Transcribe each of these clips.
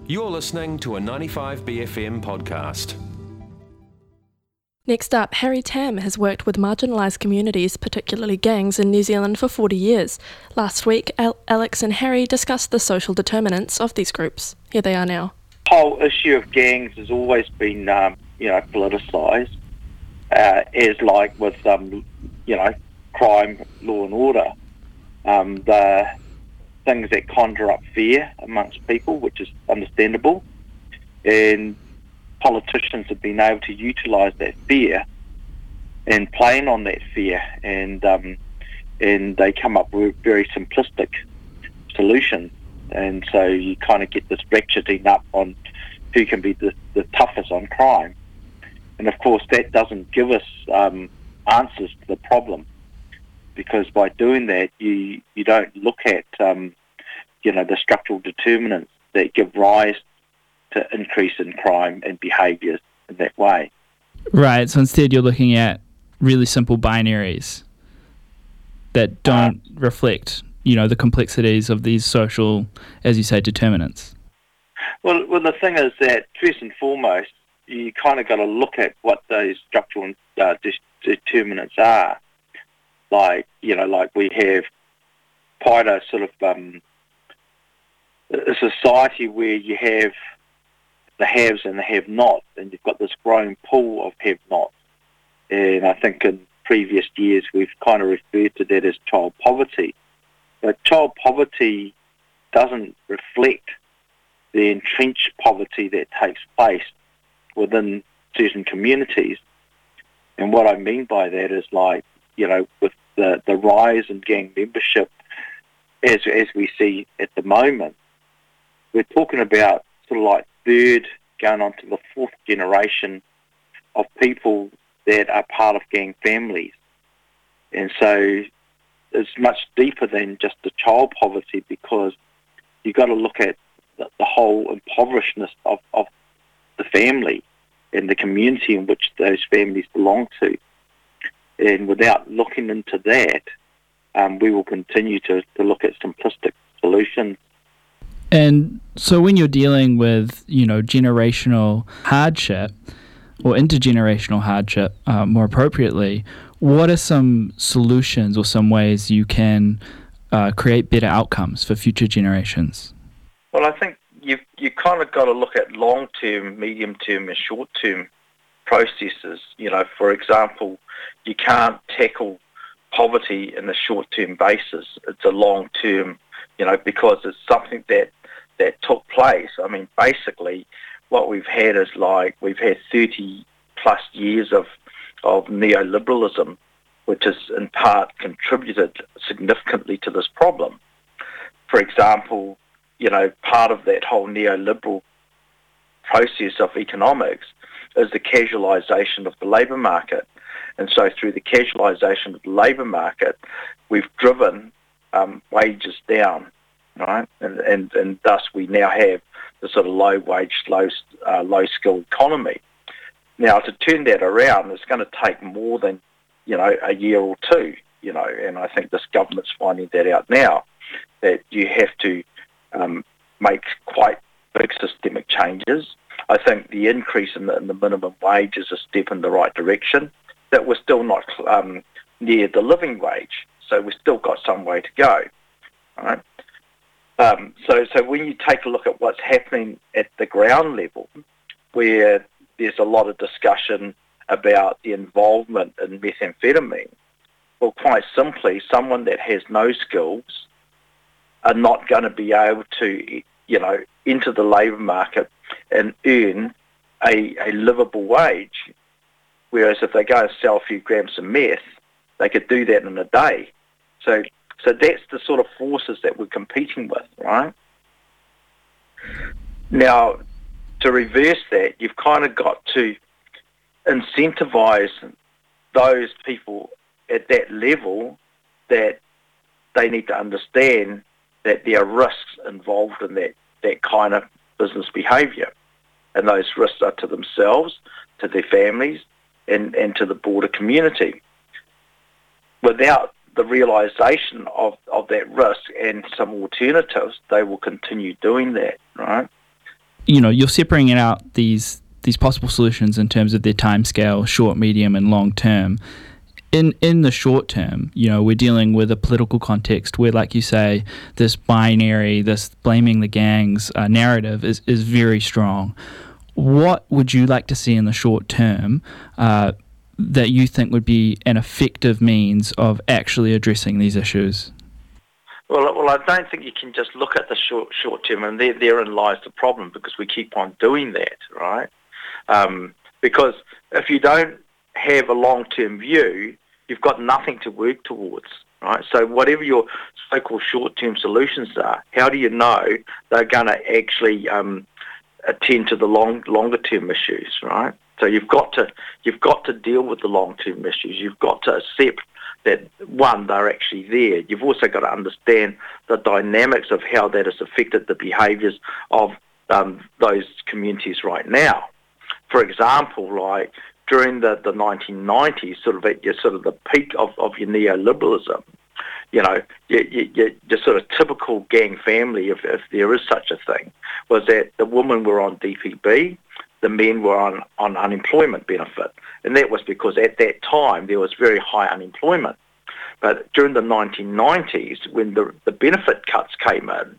You're listening to a 95BFM podcast. Next up, Harry Tam has worked with marginalised communities, particularly gangs, in New Zealand for 40 years. Last week, Alex and Harry discussed the social determinants of these groups. Here they are now. The whole issue of gangs has always been, politicised, as like with, crime, law and order. The things that conjure up fear amongst people, which is understandable, and politicians have been able to utilise that fear and playing on that fear, and they come up with very simplistic solutions, and so you kind of get this ratcheting up on who can be the toughest on crime, and of course that doesn't give us answers to the problem, because by doing that you don't look at the structural determinants that give rise to increase in crime and behaviours in that way. Right, so instead you're looking at really simple binaries that don't reflect, the complexities of these social, as you say, determinants. Well, the thing is that, first and foremost, you kind of got to look at what those structural determinants are. Like we have quite a sort of a society where you have the haves and the have-nots, and you've got this growing pool of have-nots. And I think in previous years we've kind of referred to that as child poverty. But child poverty doesn't reflect the entrenched poverty that takes place within certain communities. And what I mean by that is with the rise in gang membership as we see at the moment, we're talking about sort of like third going on to the fourth generation of people that are part of gang families. And so it's much deeper than just the child poverty, because you've got to look at the whole impoverishedness of the family and the community in which those families belong to. And without looking into that, we will continue to look at simplistic solutions. And so when you're dealing with, generational hardship or intergenerational hardship, more appropriately, what are some solutions or some ways you can create better outcomes for future generations? Well, I think you kind of got to look at long-term, medium-term and short-term processes. For example, you can't tackle poverty in a short-term basis. It's a long-term, because it's something that took place. I mean, basically, what we've had is we've had 30 plus years of neoliberalism, which has in part contributed significantly to this problem. For example, part of that whole neoliberal process of economics is the casualisation of the labour market. And so through the casualisation of the labour market, we've driven wages down, right? And thus we now have the sort of low-wage, low-skill economy. Now, to turn that around, it's going to take more than, a year or two, and I think this government's finding that out now, that you have to make quite big systemic changes. I think the increase in the minimum wage is a step in the right direction, that we're still not near the living wage, so we've still got some way to go. Right? So when you take a look at what's happening at the ground level, where there's a lot of discussion about the involvement in methamphetamine, well, quite simply, someone that has no skills are not going to be able to, enter the labour market and earn a livable wage. Whereas if they go and sell a few grams of meth, they could do that in a day. So that's the sort of forces that we're competing with, right? Now, to reverse that, you've kind of got to incentivise those people at that level that they need to understand that there are risks involved in that kind of business behaviour. And those risks are to themselves, to their families, and to the broader community. Without the realisation of that risk and some alternatives, they will continue doing that, right? you're separating out these possible solutions in terms of their timescale, short, medium, and long term. In the short term, we're dealing with a political context where, like you say, this binary, this blaming the gangs narrative is very strong. What would you like to see in the short term that you think would be an effective means of actually addressing these issues? Well, I don't think you can just look at the short term, and therein lies the problem, because we keep on doing that, right? Because if you don't have a long-term view, you've got nothing to work towards, right? So whatever your so-called short-term solutions are, how do you know they're going to actually attend to the longer-term issues, right? So you've got to deal with the long-term issues. You've got to accept that, one, they're actually there. You've also got to understand the dynamics of how that has affected the behaviours of those communities right now. For example, like during the 1990s, sort of at the peak of your neoliberalism, your sort of typical gang family, if there is such a thing, was that the women were on DPB, the men were on unemployment benefit. And that was because at that time there was very high unemployment. But during the 1990s, when the benefit cuts came in,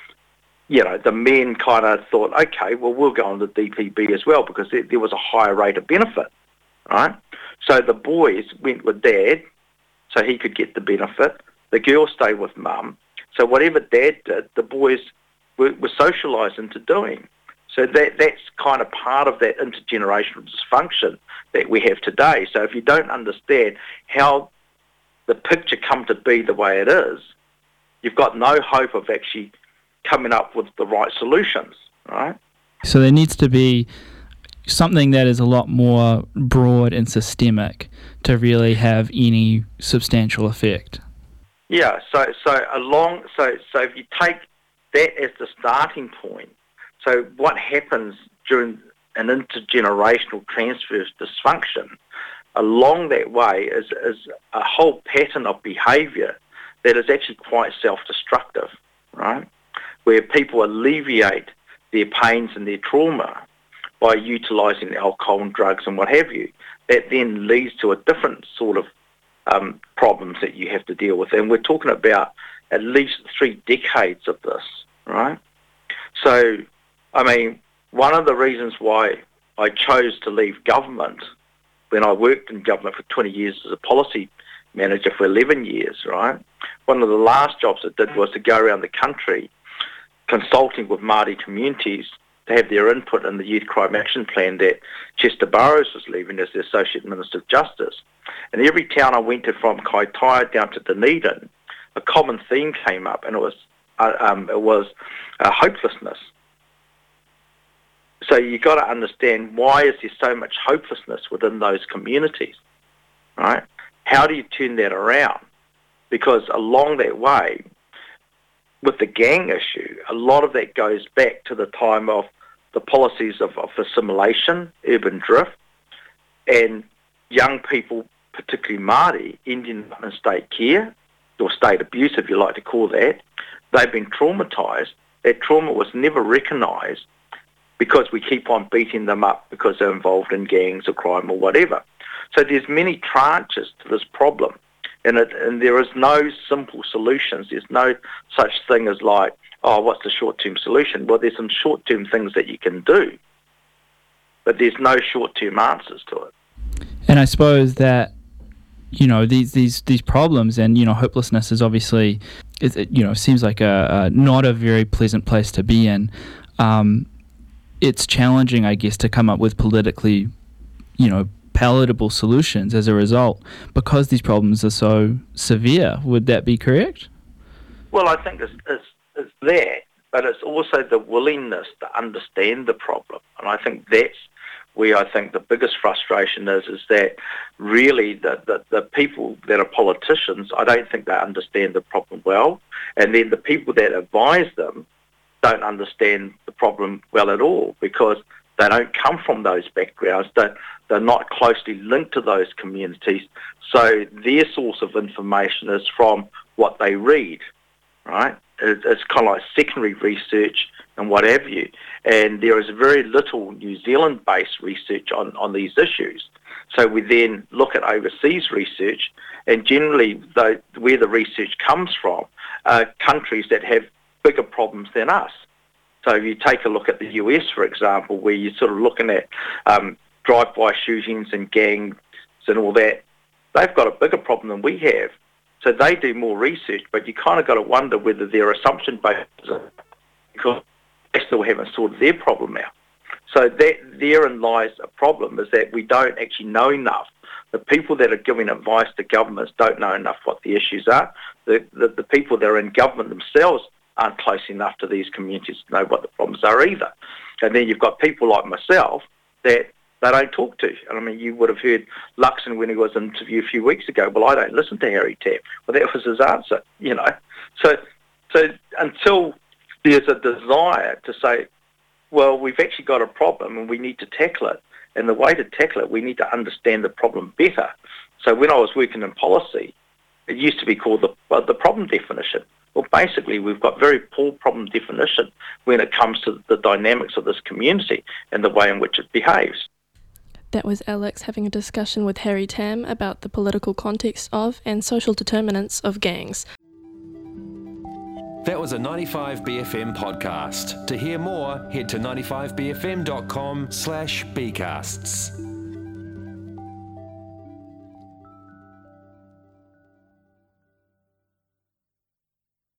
the men kind of thought, okay, well, we'll go on the DPB as well, because there was a higher rate of benefit, right? So the boys went with dad so he could get the benefit. The girls stayed with mum. So whatever dad did, the boys were socialised into doing. So that's kind of part of that intergenerational dysfunction that we have today. So if you don't understand how the picture come to be the way it is, you've got no hope of actually coming up with the right solutions, right? So there needs to be something that is a lot more broad and systemic to really have any substantial effect. Yeah, so if you take that as the starting point, so what happens during an intergenerational transfer of dysfunction along that way is a whole pattern of behaviour that is actually quite self-destructive, right? Where people alleviate their pains and their trauma by utilising alcohol and drugs and what have you. That then leads to a different sort of problems that you have to deal with. And we're talking about at least 3 decades of this, right? So, I mean, one of the reasons why I chose to leave government when I worked in government for 20 years as a policy manager for 11 years, right? One of the last jobs I did was to go around the country consulting with Māori communities to have their input in the Youth Crime Action Plan that Chester Burrows was leaving as the Associate Minister of Justice. And every town I went to, from Kaitaia down to Dunedin, a common theme came up, and it was hopelessness. So you've got to understand, why is there so much hopelessness within those communities, right? How do you turn that around? Because along that way, with the gang issue, a lot of that goes back to the time of the policies of assimilation, urban drift, and young people, particularly Māori, ending up in state care, or state abuse, if you like to call that. They've been traumatised. That trauma was never recognised because we keep on beating them up because they're involved in gangs or crime or whatever. So there's many tranches to this problem. And there is no simple solutions. There's no such thing as like, oh, what's the short-term solution? Well, there's some short-term things that you can do, but there's no short-term answers to it. And I suppose that, these problems and, hopelessness is obviously, seems like a not a very pleasant place to be in. It's challenging, I guess, to come up with politically, palatable solutions as a result, because these problems are so severe. Would that be correct? Well, I think it's that, but it's also the willingness to understand the problem. And I think that's where I think the biggest frustration is that really the people that are politicians, I don't think they understand the problem well. And then the people that advise them don't understand the problem well at all, because they don't come from those backgrounds. They're not closely linked to those communities. So their source of information is from what they read, right? It's kind of like secondary research and what have you. And there is very little New Zealand-based research on these issues. So we then look at overseas research, and generally where the research comes from are countries that have bigger problems than us. So if you take a look at the US, for example, where you're sort of looking at drive-by shootings and gangs and all that, they've got a bigger problem than we have. So they do more research, but you kind of got to wonder whether they're assumption-based because they still haven't sorted their problem out. So therein lies a problem, is that we don't actually know enough. The people that are giving advice to governments don't know enough what the issues are. The people that are in government themselves aren't close enough to these communities to know what the problems are either. And then you've got people like myself that they don't talk to. And I mean, you would have heard Luxon when he was interviewed a few weeks ago, well, I don't listen to Harry Tam. Well, that was his answer, you know. So until there's a desire to say, well, we've actually got a problem and we need to tackle it. And the way to tackle it, we need to understand the problem better. So when I was working in policy, it used to be called the problem definition. Well, basically, we've got very poor problem definition when it comes to the dynamics of this community and the way in which it behaves. That was Alex having a discussion with Harry Tam about the political context of and social determinants of gangs. That was a 95BFM podcast. To hear more, head to 95bfm.com/bcasts.